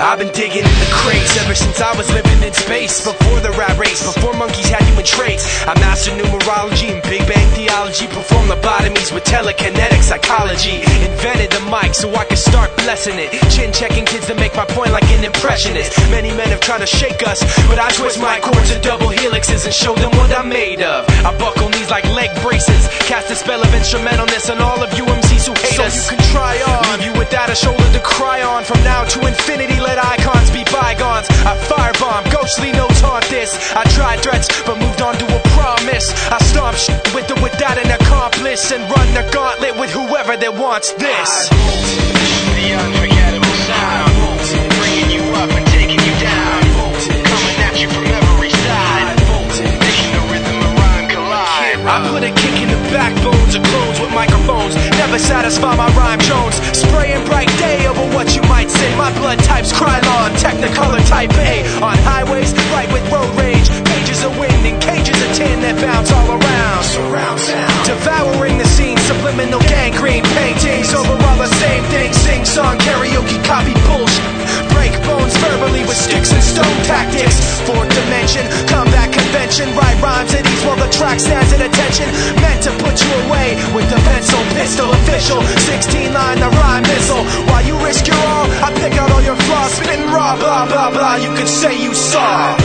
I've been digging in the crates ever since I was living in space. Before the rat race, before monkeys had human traits. I mastered numerology and Big Bang theology. Performed lobotomies with telekinetic psychology. Invented the mic so I could start blessing it. Chin checking kids to make my point like an impressionist. Many men have tried to shake us, but I twist my chords to double helixes and show them what I'm made of. I buckle knees like leg braces. Cast a spell of instrumentalness on all of you MCs who hate us. So you can try on, leave you without a shoulder to cry on. From now to infinity, let icons be bygones. I firebomb, ghostly notes haunt this. I tried threats, but moved on to a promise. I stomp shit with or without an accomplice, and run the gauntlet with whoever that wants this. The unforgettable sound, bringing you up and taking you down, coming at you from every side, making the rhythm and rhyme collide. I put a kick in the backbones of clones with microphones. Never satisfy my rhyme Jones. Spraying bright day over what you might say. My blood type's Krylon, Technicolor type A. On highways, right with road rage. Pages of wind and cages of tin that bounce all around. Surround sound, devouring the scene. Subliminal gangrene paintings over all the same thing. Sing song, karaoke, copy bullshit. Break bones verbally with sticks and stone tactics. Fourth dimension, combat convention. Write rhymes at ease while the track stands at attention. Meant to put you away with the pencil, pistol official. 16 line, the rhyme missile. While you risk your all, I pick out all your flaws. Spitting raw, blah blah blah, you could say you saw.